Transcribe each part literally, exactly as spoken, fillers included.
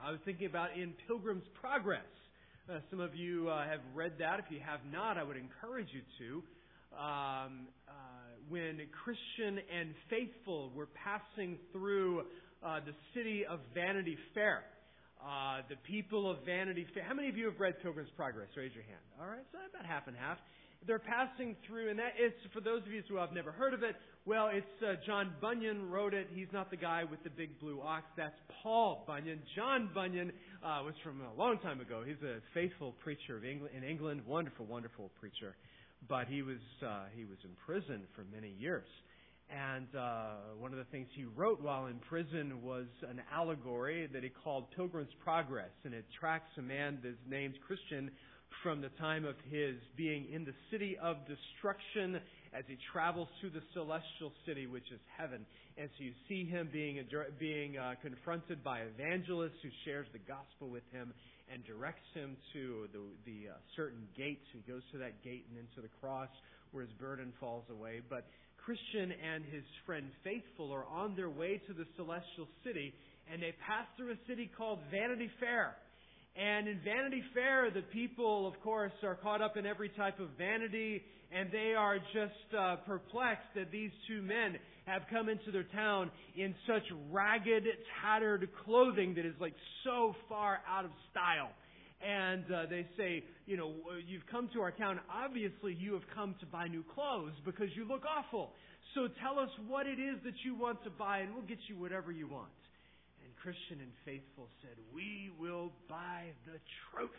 I was thinking about in Pilgrim's Progress. Uh, some of you uh, have read that. If you have not, I would encourage you to. Um, uh, when Christian and faithful were passing through uh, the city of Vanity Fair. Uh, the people of Vanity Fair. How many of you have read Pilgrim's Progress? Raise your hand. All right, so about half and half. They're passing through, and that is, for those of you who have never heard of it, well, it's uh, John Bunyan wrote it. He's not the guy with the big blue ox. That's Paul Bunyan. John Bunyan uh, was from a long time ago. He's a faithful preacher of England, in England. Wonderful, wonderful preacher. But he was uh, he was in prison for many years. And uh, one of the things he wrote while in prison was an allegory that he called Pilgrim's Progress. And it tracks a man that's named Christian from the time of his being in the city of destruction as he travels to the celestial city, which is heaven. And so you see him being being uh, confronted by evangelists who shares the gospel with him and directs him to the, the uh, certain gates. He goes to that gate and into the cross where his burden falls away. But Christian and his friend Faithful are on their way to the celestial city, and they pass through a city called Vanity Fair. And in Vanity Fair, the people, of course, are caught up in every type of vanity, and they are just uh, perplexed that these two men have come into their town in such ragged, tattered clothing that is like so far out of style. And uh, they say, you know, you've come to our town. Obviously, you have come to buy new clothes because you look awful. So tell us what it is that you want to buy, and we'll get you whatever you want. And Christian and Faithful said, we will buy the truth.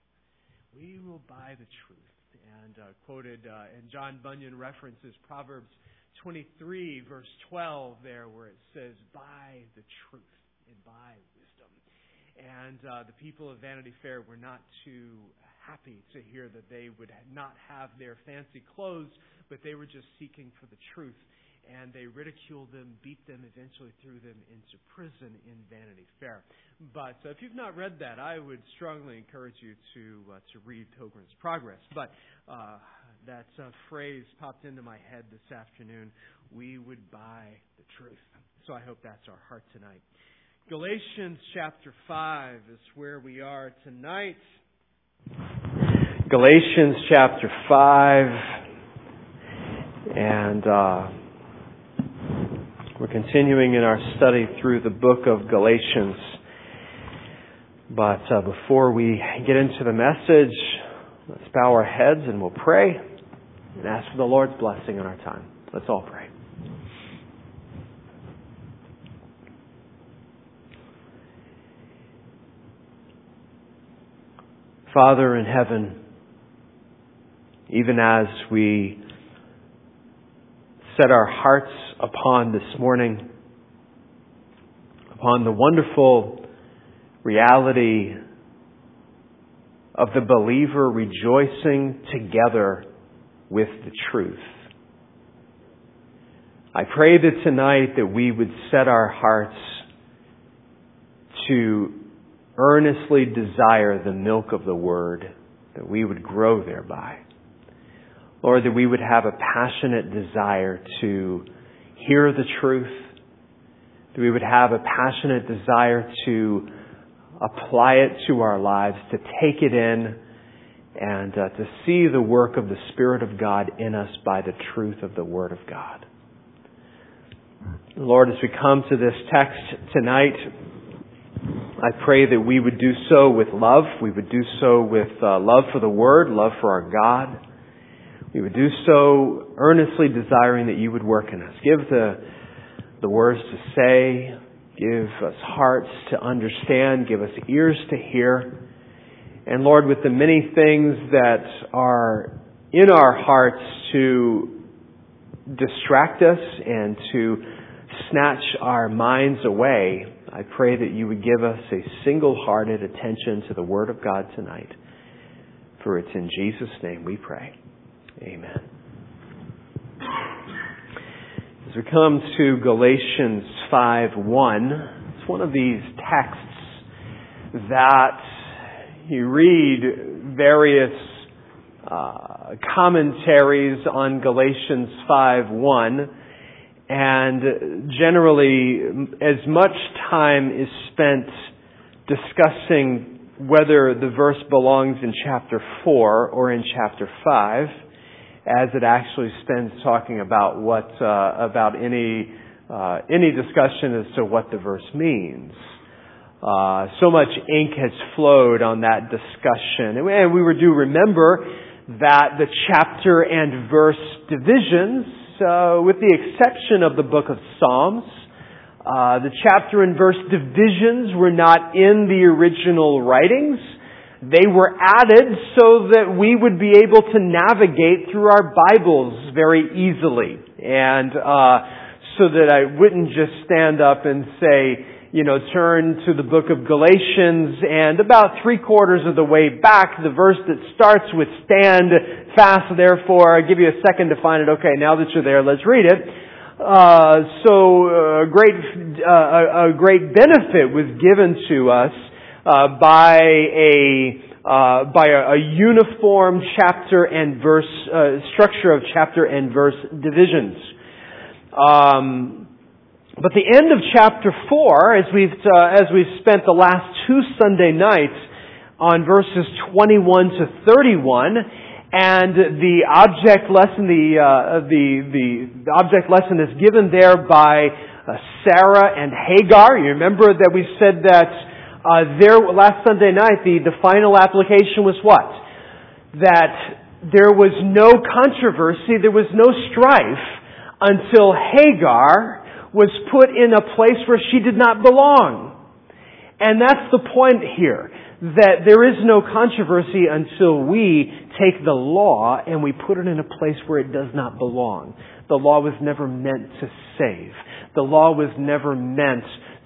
We will buy the truth. And uh, quoted, uh, and John Bunyan references Proverbs twenty-three, verse twelve there, where it says, buy the truth and buy wisdom. And uh, the people of Vanity Fair were not too happy to hear that they would not have their fancy clothes, but they were just seeking for the truth. And they ridiculed them, beat them, eventually threw them into prison in Vanity Fair. But uh, if you've not read that, I would strongly encourage you to uh, to read Pilgrim's Progress. But uh, that uh, phrase popped into my head this afternoon. We would buy the truth. So I hope that's our heart tonight. Galatians chapter five is where we are tonight. Galatians chapter five. And uh, we're continuing in our study through the book of Galatians. But uh, before we get into the message, let's bow our heads and we'll pray and ask for the Lord's blessing on our time. Let's all pray. Father in heaven, even as we set our hearts upon this morning, upon the wonderful reality of the believer rejoicing together with the truth, I pray that tonight that we would set our hearts to earnestly desire the milk of the Word, that we would grow thereby. Lord, that we would have a passionate desire to hear the truth, that we would have a passionate desire to apply it to our lives, to take it in, and uh, to see the work of the Spirit of God in us by the truth of the Word of God. Lord, as we come to this text tonight, I pray that we would do so with love. We would do so with uh, love for the Word, love for our God. We would do so earnestly desiring that you would work in us. Give the, the words to say. Give us hearts to understand. Give us ears to hear. And Lord, with the many things that are in our hearts to distract us and to snatch our minds away, I pray that you would give us a single-hearted attention to the Word of God tonight. For it's in Jesus' name we pray. Amen. As we come to Galatians five one, it's one of these texts that you read various uh, commentaries on Galatians five one, and generally as much time is spent discussing whether the verse belongs in chapter four or in chapter five, as it actually spends talking about what uh, about any uh, any discussion as to what the verse means. Uh, so much ink has flowed on that discussion, and we do remember that the chapter and verse divisions, uh, with the exception of the book of Psalms, uh, the chapter and verse divisions were not in the original writings. They were added so that we would be able to navigate through our Bibles very easily. And uh, so that I wouldn't just stand up and say, you know, turn to the book of Galatians, and about three quarters of the way back, the verse that starts with stand fast, therefore, I'll give you a second to find it. Okay, now that you're there, let's read it. Uh, so a great, uh, a great benefit was given to us Uh, by a uh, by a, a uniform chapter and verse uh, structure of chapter and verse divisions. Um, but the end of chapter four, as we've uh, as we've spent the last two Sunday nights on verses twenty-one to thirty-one, and the object lesson the uh, the, the the object lesson is given there by uh, Sarah and Hagar. You remember that we said that. Uh, there, last Sunday night, the, the final application was what? That there was no controversy, there was no strife until Hagar was put in a place where she did not belong. And that's the point here, that there is no controversy until we take the law and we put it in a place where it does not belong. The law was never meant to save. The law was never meant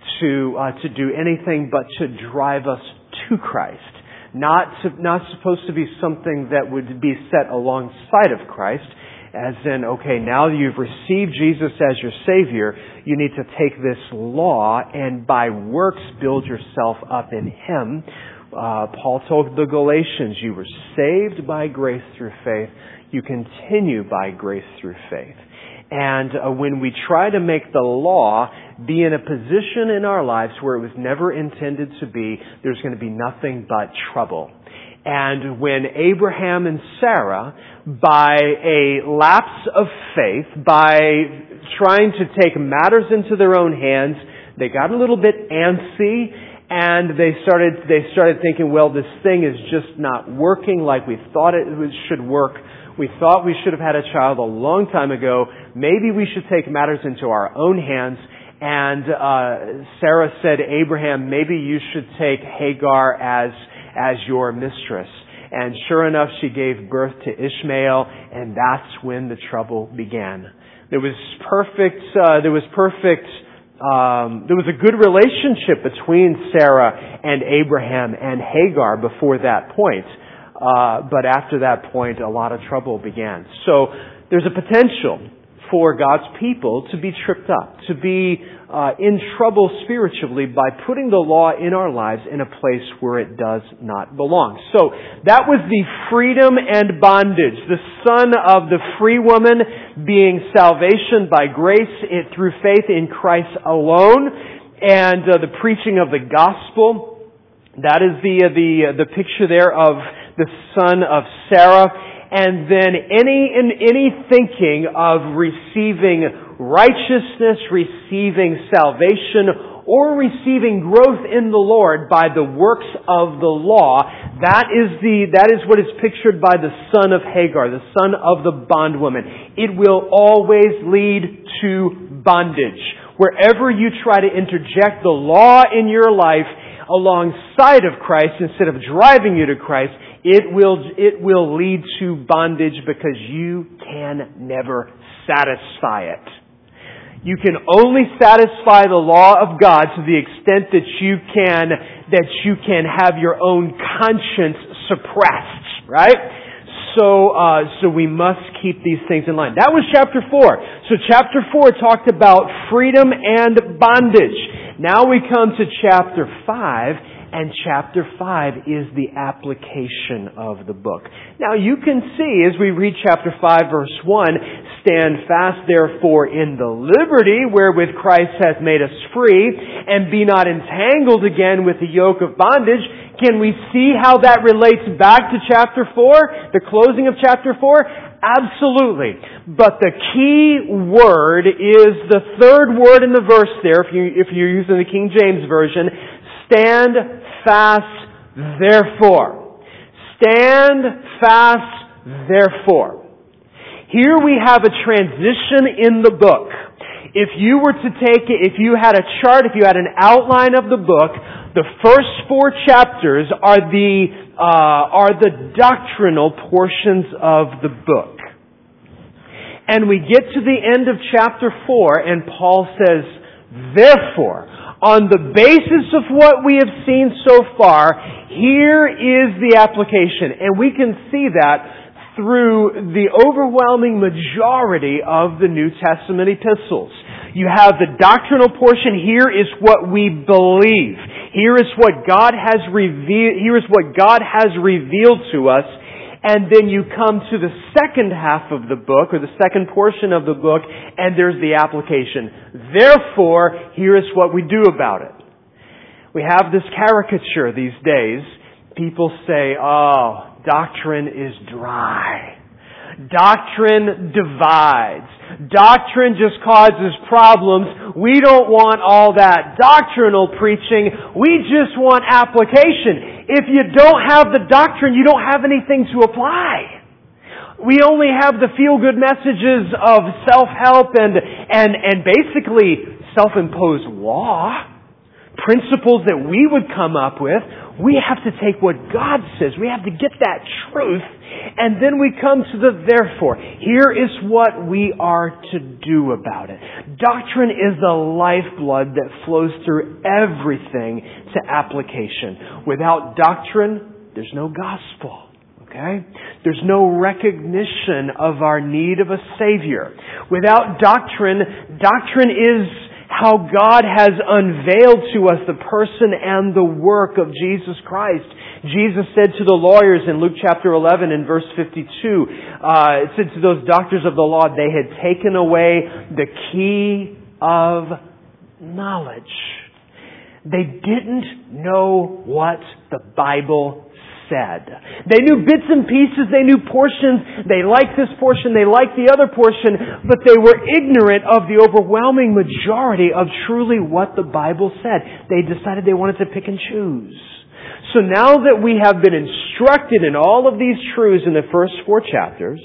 to uh, to do anything but to drive us to Christ. Not to, not supposed to be something that would be set alongside of Christ, as in, okay, now you've received Jesus as your Savior, you need to take this law and by works build yourself up in Him. Uh, Paul told the Galatians, you were saved by grace through faith, you continue by grace through faith. And uh, when we try to make the law be in a position in our lives where it was never intended to be, there's going to be nothing but trouble. And when Abraham and Sarah, by a lapse of faith, by trying to take matters into their own hands, they got a little bit antsy, and they started they started thinking, well, this thing is just not working like we thought it should work. We thought we should have had a child a long time ago. Maybe we should take matters into our own hands. And uh, Sarah said to Abraham, maybe you should take Hagar as as your mistress. And sure enough, she gave birth to Ishmael, and that's when the trouble began. There was perfect. Uh, there was perfect. Um, there was a good relationship between Sarah and Abraham and Hagar before that point. Uh, but after that point, a lot of trouble began. So there's a potential for God's people to be tripped up, to be uh, in trouble spiritually by putting the law in our lives in a place where it does not belong. So that was the freedom and bondage. The son of the free woman being salvation by grace through faith in Christ alone, and uh, the preaching of the gospel. That is the uh, the uh, the picture there of the son of Sarah, and then any in any thinking of receiving righteousness, receiving salvation, or receiving growth in the Lord by the works of the law, that is the that is what is pictured by the son of Hagar, the son of the bondwoman. It will always lead to bondage. Wherever you try to interject the law in your life alongside of Christ instead of driving you to Christ, It will, it will lead to bondage because you can never satisfy it. You can only satisfy the law of God to the extent that you can, that you can have your own conscience suppressed, right? So, uh, so we must keep these things in line. That was chapter four. So chapter four talked about freedom and bondage. Now we come to chapter five, and chapter five is the application of the book. Now you can see as we read chapter five verse one, stand fast therefore in the liberty wherewith Christ hath made us free, and be not entangled again with the yoke of bondage. Can we see how that relates back to chapter four, the closing of chapter four? Absolutely. But the key word is the third word in the verse there, if, you, if you're using the King James Version. Stand fast, therefore. Stand fast, therefore. Here we have a transition in the book. If you were to take it, if you had a chart, if you had an outline of the book, the first four chapters are the uh, are the doctrinal portions of the book. And we get to the end of chapter four, and Paul says, therefore, on the basis of what we have seen so far, here is the application. And we can see that through the overwhelming majority of the New Testament epistles. You have the doctrinal portion. Here is what we believe. Here is what God has revealed. Here is what God has revealed to us. And then you come to the second half of the book, or the second portion of the book, and there's the application. Therefore, here is what we do about it. We have this caricature these days. People say, oh, doctrine is dry. Doctrine divides. Doctrine just causes problems. We don't want all that doctrinal preaching. We just want application. If you don't have the doctrine, you don't have anything to apply. We only have the feel-good messages of self-help and, and, and basically self-imposed law, principles that we would come up with. We have to take what God says. We have to get that truth. And then we come to the therefore. Here is what we are to do about it. Doctrine is the lifeblood that flows through everything to application. Without doctrine, there's no gospel. Okay? There's no recognition of our need of a Savior. Without doctrine, doctrine is how God has unveiled to us the person and the work of Jesus Christ. Jesus said to the lawyers in Luke chapter eleven and verse fifty-two, uh, it said to those doctors of the law, they had taken away the key of knowledge. They didn't know what the Bible said. They knew bits and pieces, they knew portions, they liked this portion, they liked the other portion, but they were ignorant of the overwhelming majority of truly what the Bible said. They decided they wanted to pick and choose. So now that we have been instructed in all of these truths in the first four chapters,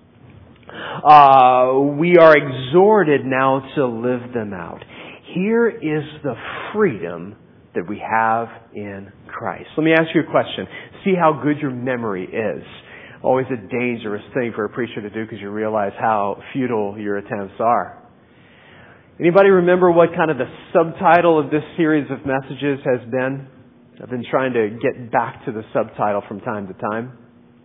uh, we are exhorted now to live them out. Here is the freedom that we have in Christ. Let me ask you a question. See how good your memory is. Always a dangerous thing for a preacher to do because you realize how futile your attempts are. Anybody remember what kind of the subtitle of this series of messages has been? I've been trying to get back to the subtitle from time to time.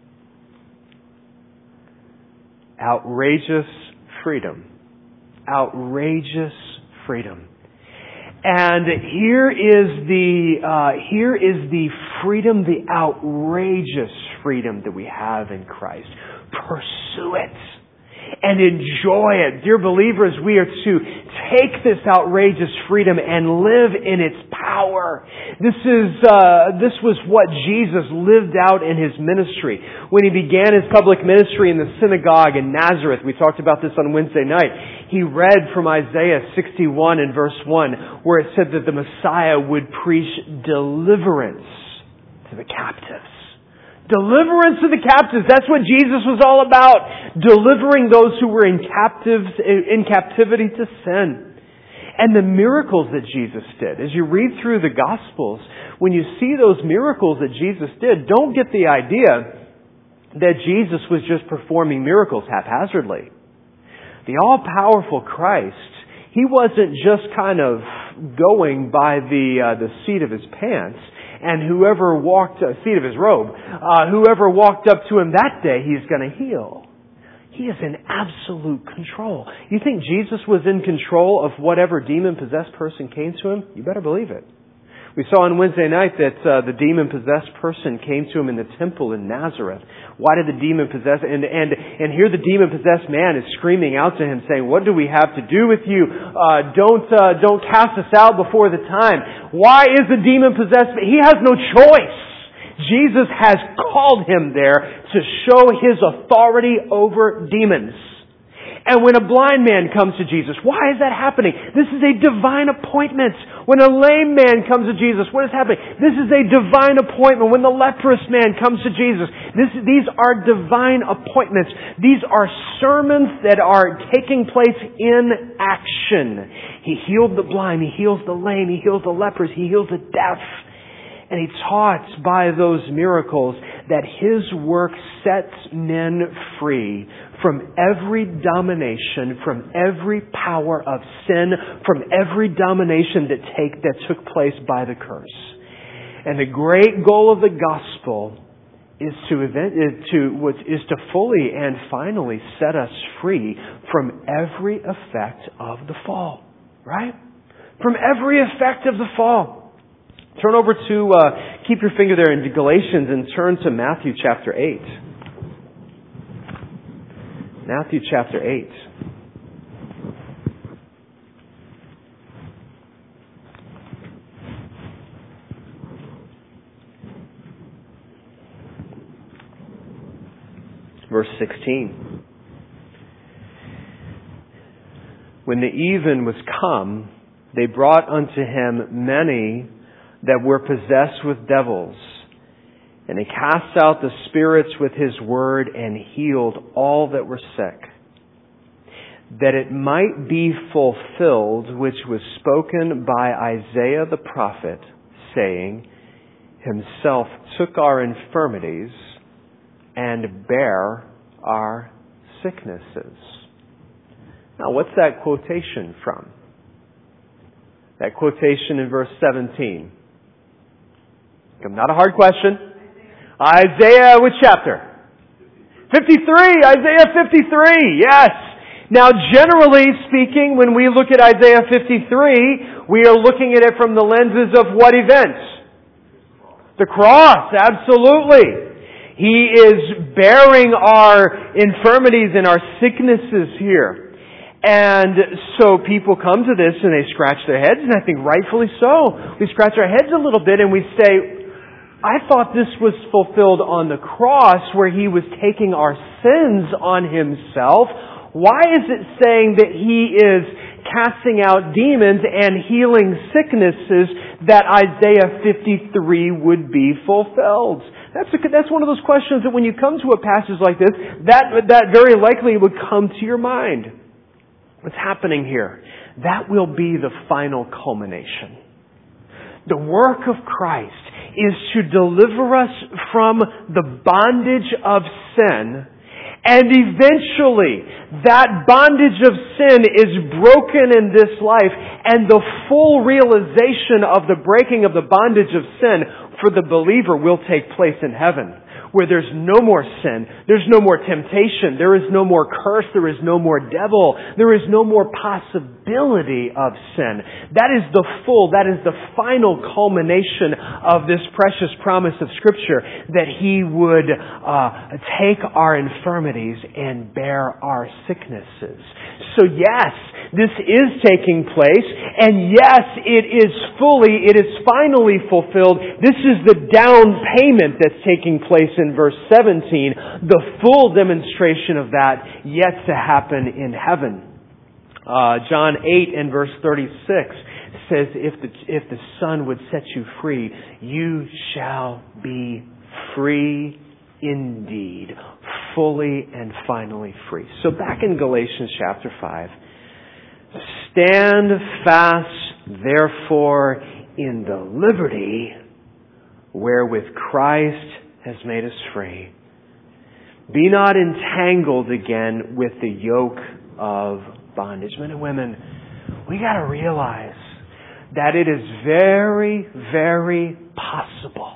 Outrageous freedom. Outrageous freedom. And here is the uh, here is the freedom, the outrageous freedom that we have in Christ. Pursue it and enjoy it. Dear believers, we are to take this outrageous freedom and live in its power. This is uh, this was what Jesus lived out in His ministry. When He began His public ministry in the synagogue in Nazareth, we talked about this on Wednesday night, He read from Isaiah sixty-one and verse one, where it said that the Messiah would preach deliverance to the captives. Deliverance to the captives. That's what Jesus was all about. Delivering those who were in captives, in captivity to sin. And the miracles that Jesus did. As you read through the Gospels, when you see those miracles that Jesus did, don't get the idea that Jesus was just performing miracles haphazardly. The all-powerful Christ, He wasn't just kind of going by the uh, the seat of His pants. And whoever walked, uh, seat of His robe, uh, whoever walked up to Him that day, He's going to heal. He is in absolute control. You think Jesus was in control of whatever demon-possessed person came to Him? You better believe it. We saw on Wednesday night that uh, the demon-possessed person came to him in the temple in Nazareth. Why did the demon-possessed... And, and, and here the demon-possessed man is screaming out to him, saying, "What do we have to do with you? Uh, don't, uh, don't cast us out before the time." Why is the demon-possessed... He has no choice. Jesus has called him there to show His authority over demons. And when a blind man comes to Jesus, why is that happening? This is a divine appointment. When a lame man comes to Jesus, what is happening? This is a divine appointment. When the leprous man comes to Jesus, this, these are divine appointments. These are sermons that are taking place in action. He healed the blind. He heals the lame. He heals the lepers. He heals the deaf. And He taught by those miracles that His work sets men free from every domination, from every power of sin, from every domination that take that took place by the curse. And the great goal of the gospel is to event, is to is to fully and finally set us free from every effect of the fall. Right? From every effect of the fall. Turn over to, uh, keep your finger there in Galatians and turn to Matthew chapter eight. Matthew chapter eight. Verse sixteen. When the even was come, they brought unto Him many that were possessed with devils, and He cast out the spirits with His word and healed all that were sick, that it might be fulfilled which was spoken by Isaiah the prophet, saying, Himself took our infirmities and bare our sicknesses. Now, what's that quotation from? That quotation in verse seventeen. Not a hard question. Isaiah, which chapter? fifty-three. Isaiah fifty-three. Yes. Now, generally speaking, when we look at Isaiah fifty-three, we are looking at it from the lenses of what event? The cross. Absolutely. He is bearing our infirmities and our sicknesses here. And so people come to this and they scratch their heads, and I think rightfully so. We scratch our heads a little bit and we say, I thought this was fulfilled on the cross where He was taking our sins on Himself. Why is it saying that He is casting out demons and healing sicknesses that Isaiah fifty-three would be fulfilled? That's a, that's one of those questions that when you come to a passage like this, that, that very likely would come to your mind. What's happening here? That will be the final culmination. The work of Christ is to deliver us from the bondage of sin, and eventually that bondage of sin is broken in this life, and the full realization of the breaking of the bondage of sin for the believer will take place in heaven, where there's no more sin, there's no more temptation, there is no more curse, there is no more devil, there is no more possibility of sin. That is the full, that is the final culmination of this precious promise of Scripture, that He would uh, take our infirmities and bear our sicknesses. So yes, this is taking place, and yes, it is fully, it is finally fulfilled. This is the down payment that's taking place in verse seventeen, the full demonstration of that yet to happen in heaven. Uh, John eight and verse thirty-six says, if the, if the Son would set you free, you shall be free indeed, fully and finally free. So back in Galatians chapter five, stand fast, therefore, in the liberty wherewith Christ has made us free. Be not entangled again with the yoke of bondage. Men and women, we got to realize that it is very, very possible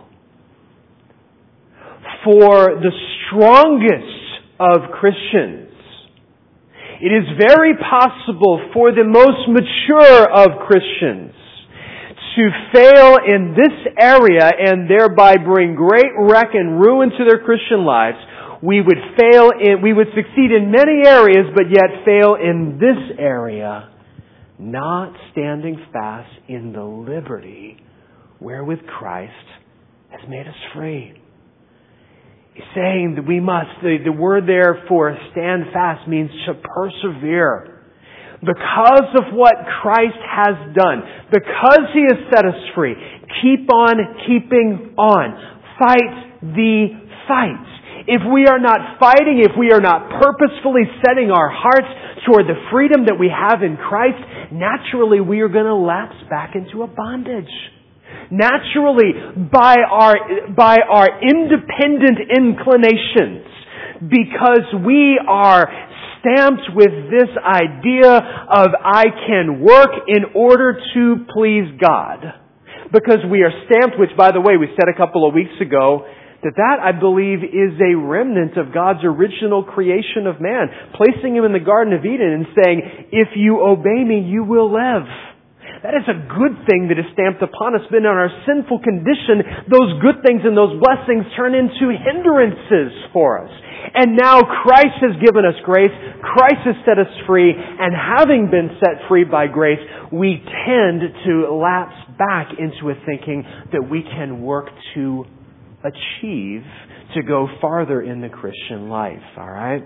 for the strongest of Christians. It is very possible for the most mature of Christians to fail in this area and thereby bring great wreck and ruin to their Christian lives, we would fail in, we would succeed in many areas, but yet fail in this area, not standing fast in the liberty wherewith Christ has made us free. He's saying that we must, the, the word there for stand fast means to persevere. Because of what Christ has done, because He has set us free, keep on keeping on. Fight the fight. If we are not fighting, if we are not purposefully setting our hearts toward the freedom that we have in Christ, naturally we are going to lapse back into a bondage. Naturally, by our, by our independent inclinations, because we are stamped with this idea of I can work in order to please God. Because we are stamped, which by the way we said a couple of weeks ago, that that I believe is a remnant of God's original creation of man, placing him in the Garden of Eden and saying, if you obey me, you will live. That is a good thing that is stamped upon us, but in our sinful condition, those good things and those blessings turn into hindrances for us. And now Christ has given us grace, Christ has set us free, and having been set free by grace, we tend to lapse back into a thinking that we can work to achieve, to go farther in the Christian life, alright?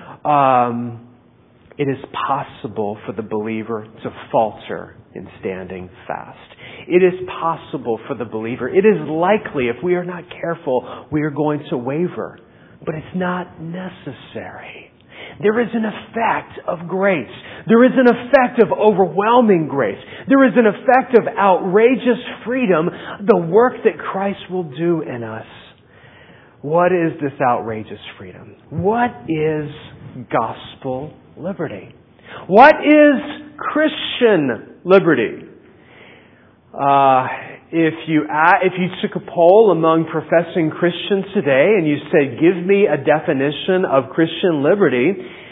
Um, it is possible for the believer to falter in standing fast. It is possible for the believer. It is likely, if we are not careful, we are going to waver. But it's not necessary. There is an effect of grace. There is an effect of overwhelming grace. There is an effect of outrageous freedom, the work that Christ will do in us. What is this outrageous freedom? What is gospel liberty? What is Christian liberty? Uh, if you if you took a poll among professing Christians today and you said, give me a definition of Christian liberty,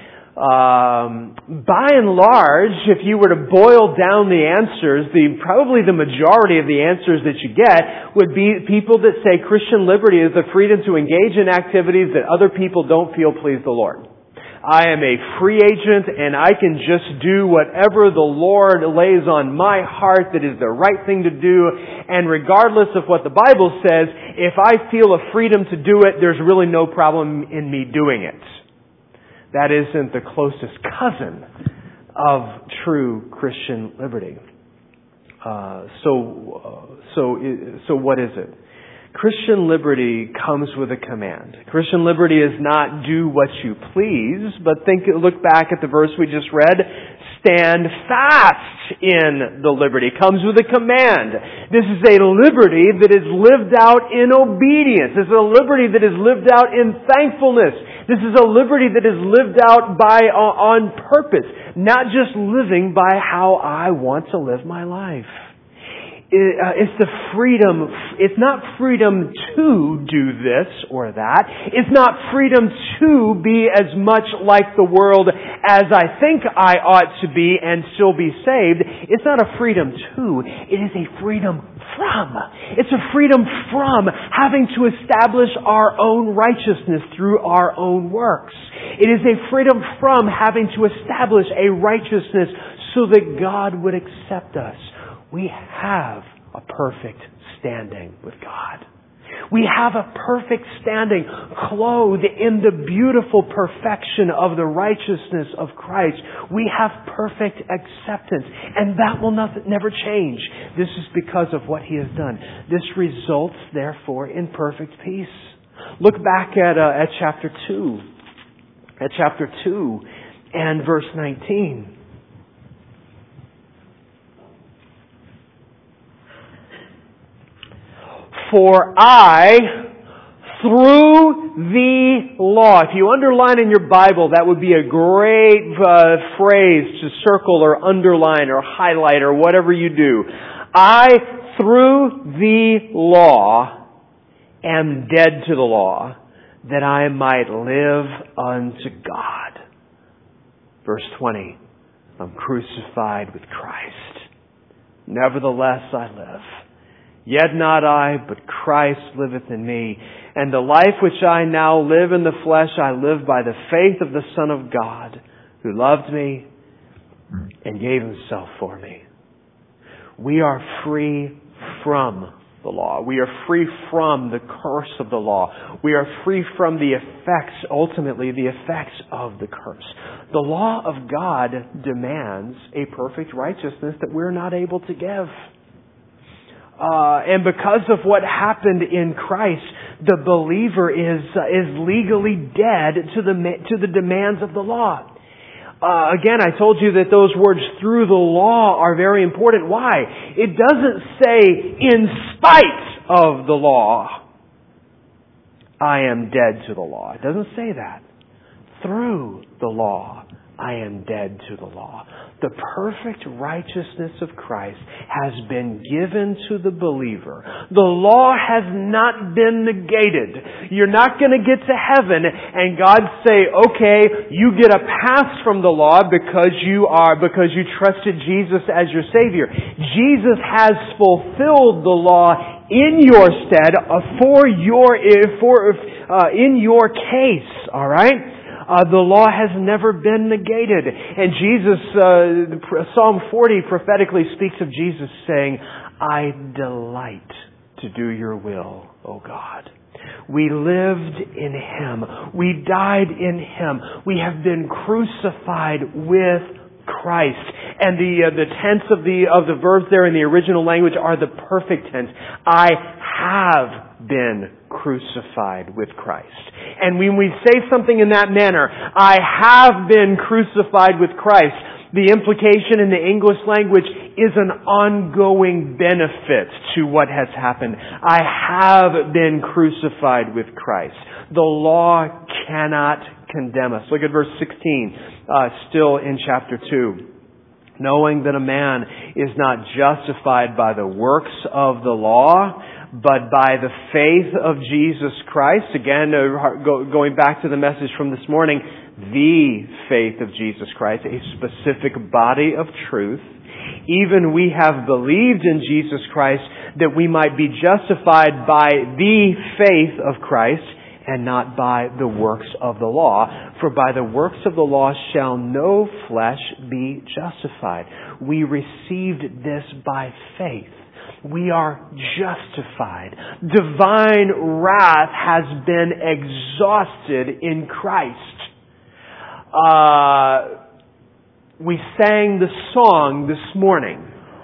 um, by and large, if you were to boil down the answers, the probably the majority of the answers that you get would be people that say Christian liberty is the freedom to engage in activities that other people don't feel please the Lord. I am a free agent and I can just do whatever the Lord lays on my heart that is the right thing to do. And regardless of what the Bible says, if I feel a freedom to do it, there's really no problem in me doing it. That isn't the closest cousin of true Christian liberty. Uh, so, uh, so, so what is it? Christian liberty comes with a command. Christian liberty is not do what you please, but think, look back at the verse we just read. Stand fast in the liberty. It comes with a command. This is a liberty that is lived out in obedience. This is a liberty that is lived out in thankfulness. This is a liberty that is lived out by on purpose, not just living by how I want to live my life. It's the freedom, it's not freedom to do this or that. It's not freedom to be as much like the world as I think I ought to be and still be saved. It's not a freedom to, it is a freedom from. It's a freedom from having to establish our own righteousness through our own works. It is a freedom from having to establish a righteousness so that God would accept us. We have a perfect standing with God. We have a perfect standing clothed in the beautiful perfection of the righteousness of Christ. We have perfect acceptance, and that will not, never change. This is because of what He has done. This results, therefore, in perfect peace. Look back at uh, at chapter two, at chapter two and verse nineteen. For I, through the law. If you underline in your Bible, that would be a great uh, phrase to circle or underline or highlight or whatever you do. I, through the law, am dead to the law, that I might live unto God. Verse twenty, I'm crucified with Christ. Nevertheless I live. Yet not I, but Christ liveth in me. And the life which I now live in the flesh, I live by the faith of the Son of God, who loved me and gave Himself for me. We are free from the law. We are free from the curse of the law. We are free from the effects, ultimately the effects of the curse. The law of God demands a perfect righteousness that we're not able to give. Uh, and because of what happened in Christ, the believer is uh, is legally dead to the to the demands of the law. Uh, again, I told you that those words "through the law" are very important. Why? It doesn't say "in spite of the law, I am dead to the law." It doesn't say that. Through the law, I am dead to the law. The perfect righteousness of Christ has been given to the believer. The law has not been negated. You're not going to get to heaven and God say, okay, you get a pass from the law because you are, because you trusted Jesus as your Savior. Jesus has fulfilled the law in your stead, uh, for your, for, uh, in your case, alright? Uh, the law has never been negated. And Jesus, uh, Psalm forty prophetically speaks of Jesus saying, I delight to do your will, O God. We lived in Him. We died in Him. We have been crucified with Christ. And the uh, the tense of the of the verbs there in the original language are the perfect tense. I have been crucified with Christ. And when we say something in that manner, I have been crucified with Christ, the implication in the English language is an ongoing benefit to what has happened. I have been crucified with Christ. The law cannot condemn us. Look at verse sixteen, uh, still in chapter two. Knowing that a man is not justified by the works of the law, but by the faith of Jesus Christ. Again, uh, go, going back to the message from this morning, the faith of Jesus Christ, a specific body of truth. Even we have believed in Jesus Christ that we might be justified by the faith of Christ and not by the works of the law. For by the works of the law shall no flesh be justified. We received this by faith. We are justified. Divine wrath has been exhausted in Christ. Uh, we sang the song this morning.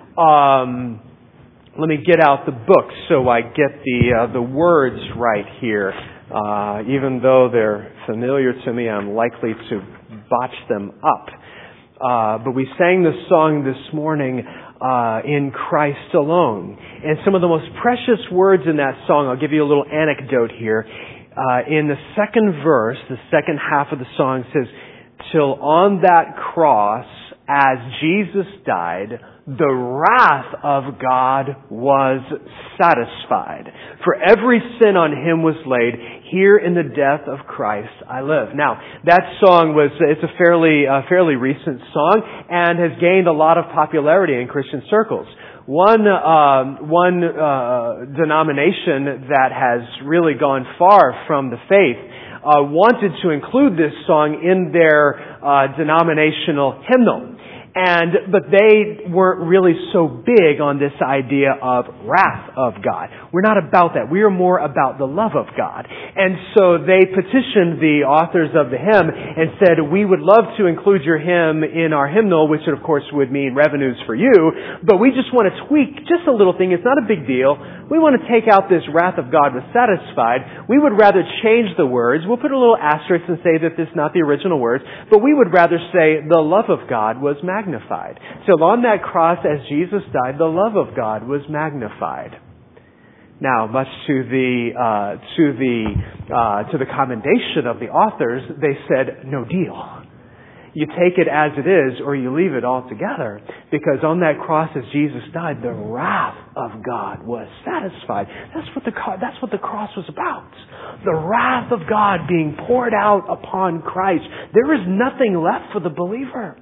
Um, let me get out the book so I get the uh, the words right here. Uh, even though they're familiar to me, I'm likely to botch them up. Uh, but we sang the song this morning, uh, in Christ alone. And some of the most precious words in that song, I'll give you a little anecdote here. Uh, in the second verse, the second half of the song says, till on that cross, as Jesus died, the wrath of God was satisfied. For every sin on Him was laid. Here in the death of Christ I live. Now, that song was, it's a fairly, uh, fairly recent song and has gained a lot of popularity in Christian circles. One, uh, one, uh, denomination that has really gone far from the faith, uh, wanted to include this song in their, uh, denominational hymnal. And, but they weren't really so big on this idea of wrath of God. We're not about that. We are more about the love of God. And so they petitioned the authors of the hymn and said, we would love to include your hymn in our hymnal, which of course would mean revenues for you, but we just want to tweak just a little thing. It's not a big deal. We want to take out this wrath of God was satisfied. We would rather change the words. We'll put a little asterisk and say that this is not the original words, but we would rather say the love of God was magnified. Magnified. So on that cross, as Jesus died, the love of God was magnified. Now, much to the uh, to the uh, to the commendation of the authors, they said, "No deal. You take it as it is, or you leave it altogether." Because on that cross, as Jesus died, the wrath of God was satisfied. That's what the that's what the cross was about. The wrath of God being poured out upon Christ. There is nothing left for the believer.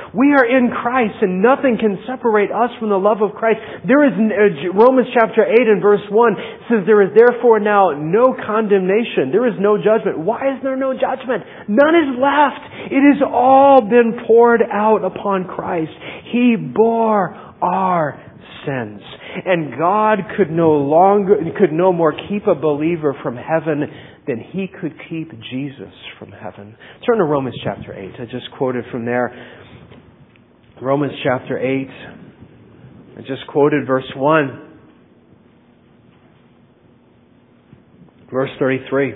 We are in Christ and nothing can separate us from the love of Christ. There is, Romans chapter eight and verse one says, there is therefore now no condemnation. There is no judgment. Why is there no judgment? None is left. It has all been poured out upon Christ. He bore our sins. And God could no longer, could no more keep a believer from heaven than He could keep Jesus from heaven. Turn to Romans chapter eight. I just quoted from there. Romans chapter eight. I just quoted verse one. Verse thirty-three.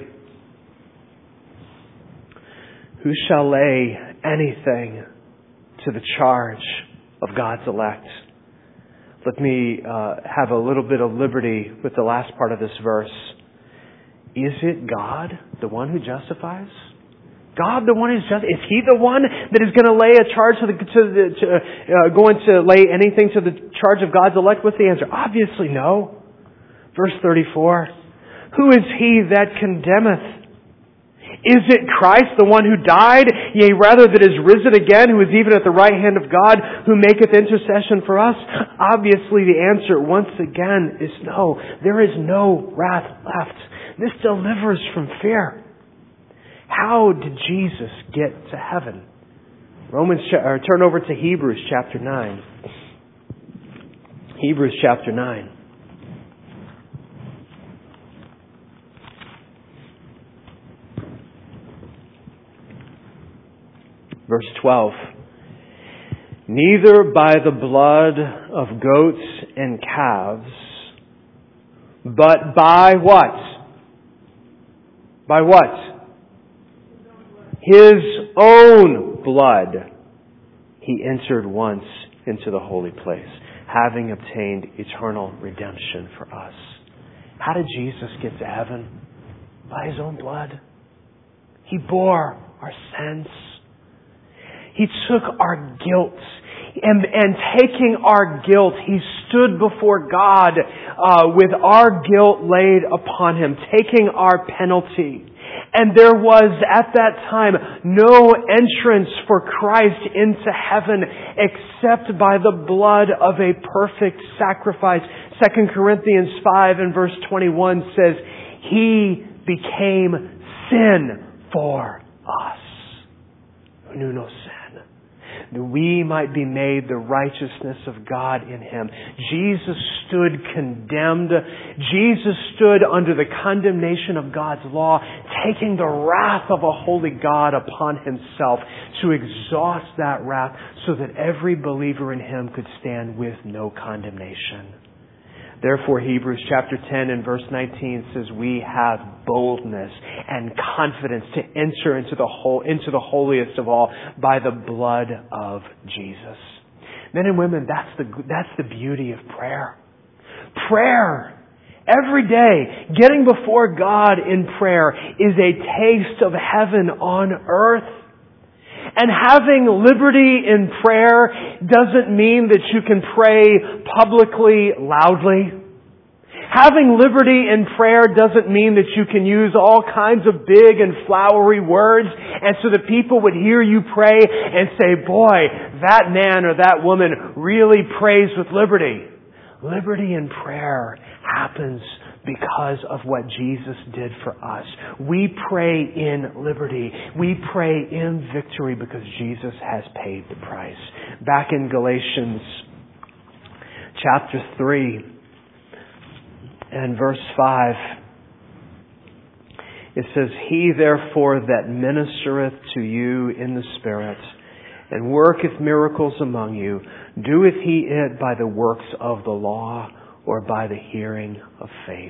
Who shall lay anything to the charge of God's elect? Let me uh, have a little bit of liberty with the last part of this verse. Is it God, the one who justifies? God, the one who's just, is He the one that is going to lay a charge to the, to the, to, uh, going to lay anything to the charge of God's elect? What's the answer? Obviously no. Verse thirty-four. Who is He that condemneth? Is it Christ, the one who died, yea, rather that is risen again, who is even at the right hand of God, who maketh intercession for us? Obviously the answer, once again, is no. There is no wrath left. This delivers from fear. How did Jesus get to heaven? Romans, or turn over to Hebrews chapter nine. Hebrews chapter nine. Verse twelve. Neither by the blood of goats and calves, but by what? By what? His own blood. He entered once into the holy place, having obtained eternal redemption for us. How did Jesus get to heaven? By His own blood. He bore our sins. He took our guilt, and, and taking our guilt, He stood before God uh, with our guilt laid upon Him, taking our penalty. And there was at that time no entrance for Christ into heaven except by the blood of a perfect sacrifice. Second Corinthians five and verse twenty-one says, He became sin for us who knew no sin, that we might be made the righteousness of God in Him. Jesus stood condemned. Jesus stood under the condemnation of God's law, taking the wrath of a holy God upon Himself to exhaust that wrath so that every believer in Him could stand with no condemnation. Therefore, Hebrews chapter ten and verse nineteen says, we have boldness and confidence to enter into the whole, into the holiest of all by the blood of Jesus. Men and women, that's the, that's the beauty of prayer. Prayer, every day, getting before God in prayer is a taste of heaven on earth. And having liberty in prayer doesn't mean that you can pray publicly, loudly. Having liberty in prayer doesn't mean that you can use all kinds of big and flowery words and so that people would hear you pray and say, boy, that man or that woman really prays with liberty. Liberty in prayer happens because of what Jesus did for us. We pray in liberty. We pray in victory because Jesus has paid the price. Back in Galatians chapter three and verse five, it says, He therefore that ministereth to you in the Spirit and worketh miracles among you, doeth he it by the works of the law or by the hearing of faith?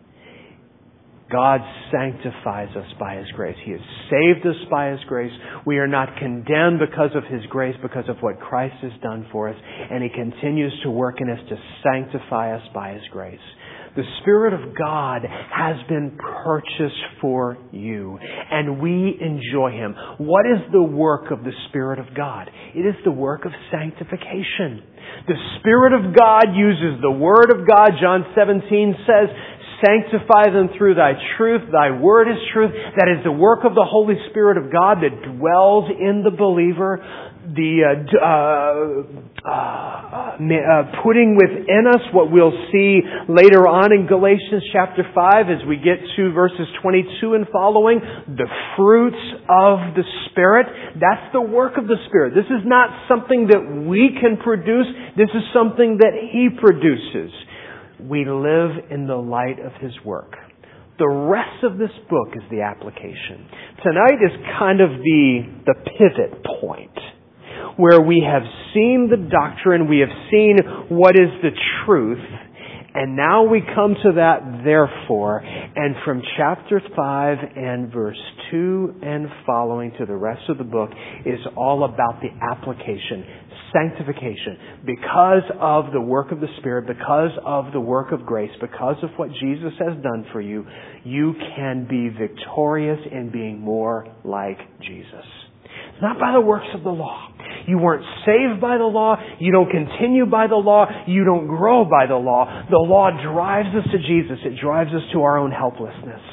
God sanctifies us by His grace. He has saved us by His grace. We are not condemned because of His grace, because of what Christ has done for us. And He continues to work in us to sanctify us by His grace. The Spirit of God has been purchased for you, and we enjoy Him. What is the work of the Spirit of God? It is the work of sanctification. The Spirit of God uses the Word of God, John seventeen says, Sanctify them through Thy truth. Thy word is truth. That is the work of the Holy Spirit of God that dwells in the believer. The uh, uh, uh, uh, putting within us what we'll see later on in Galatians chapter five as we get to verses twenty-two and following, the fruits of the Spirit. That's the work of the Spirit. This is not something that we can produce. This is something that He produces. We live in the light of His work. The rest of this book is the application. Tonight is kind of the, the pivot point, where we have seen the doctrine, we have seen what is the truth, and now we come to that therefore, and from chapter five and verse two and following to the rest of the book is all about the application, sanctification. Because of the work of the Spirit, because of the work of grace, because of what Jesus has done for you, you can be victorious in being more like Jesus. It's not by the works of the law. You weren't saved by the law. You don't continue by the law. You don't grow by the law. The law drives us to Jesus. It drives us to our own helplessness.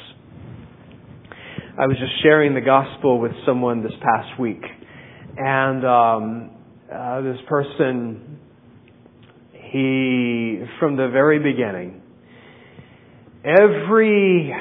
I was just sharing the gospel with someone this past week. And um, uh, this person, he, from the very beginning, every...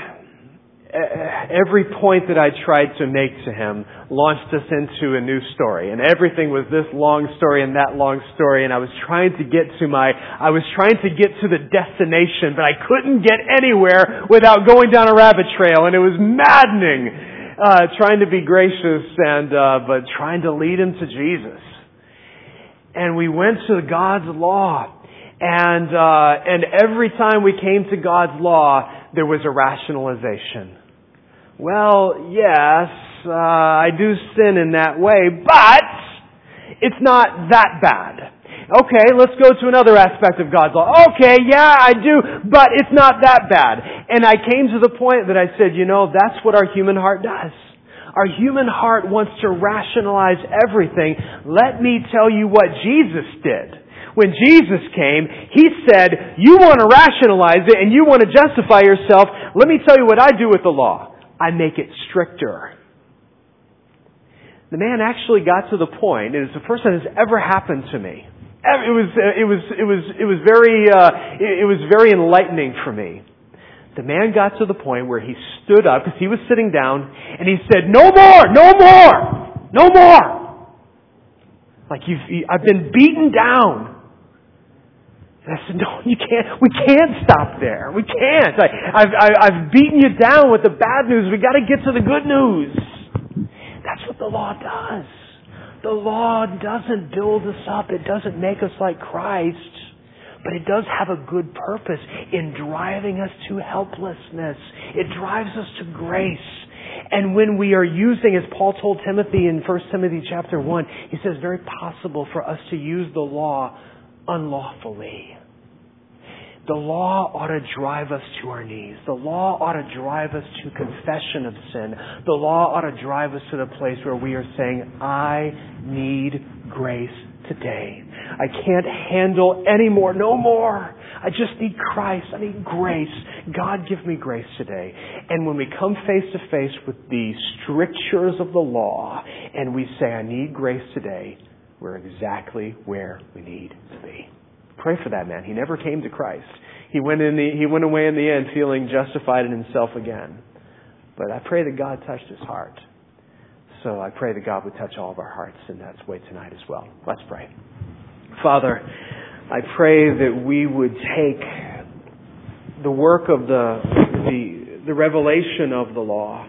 Every point that I tried to make to him launched us into a new story. And everything was this long story and that long story. And I was trying to get to my, I was trying to get to the destination, but I couldn't get anywhere without going down a rabbit trail. And it was maddening, uh, trying to be gracious and, uh, but trying to lead him to Jesus. And we went to God's law. And, uh, and every time we came to God's law, there was a rationalization. Well, yes, uh, I do sin in that way, but it's not that bad. Okay, let's go to another aspect of God's law. Okay, yeah, I do, but it's not that bad. And I came to the point that I said, you know, that's what our human heart does. Our human heart wants to rationalize everything. Let me tell you what Jesus did. When Jesus came, He said, you want to rationalize it and you want to justify yourself. Let me tell you what I do with the law. I make it stricter. The man actually got to the point, and it's the first time it's ever happened to me. It was, it was, it was, it was very, uh, it was very enlightening for me. The man got to the point where he stood up, because he was sitting down, and he said, no more, no more, no more. Like you've, I've been beaten down. And I said, no, you can't, we can't stop there. We can't. I, I've, I, I've beaten you down with the bad news. We got to get to the good news. That's what the law does. The law doesn't build us up. It doesn't make us like Christ. But it does have a good purpose in driving us to helplessness. It drives us to grace. And when we are using, as Paul told Timothy in First Timothy chapter one, he says, very possible for us to use the law unlawfully. The law ought to drive us to our knees. The law ought to drive us to confession of sin. The law ought to drive us to the place where we are saying, I need grace today. I can't handle any more, no more. I just need Christ. I need grace. God, give me grace today. And when we come face to face with the strictures of the law and we say, I need grace today, we're exactly where we need to be. Pray for that man. He never came to Christ. He went in the, he went away in the end feeling justified in himself again. But I pray that God touched his heart. So I pray that God would touch all of our hearts in that way tonight as well. Let's pray. Father, I pray that we would take the work of the, the, the revelation of the law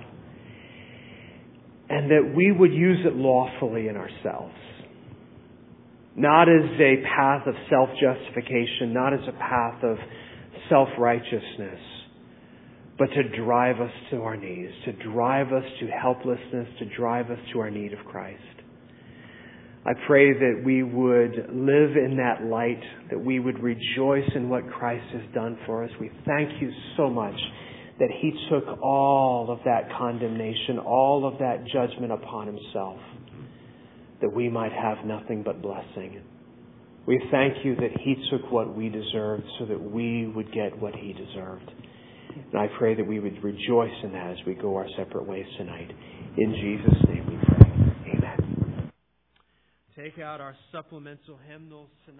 and that we would use it lawfully in ourselves. Not as a path of self-justification, not as a path of self-righteousness, but to drive us to our knees, to drive us to helplessness, to drive us to our need of Christ. I pray that we would live in that light, that we would rejoice in what Christ has done for us. We thank you so much that He took all of that condemnation, all of that judgment upon Himself, that we might have nothing but blessing. We thank you that He took what we deserved so that we would get what He deserved. And I pray that we would rejoice in that as we go our separate ways tonight. In Jesus' name we pray. Amen. Take out our supplemental hymnals tonight.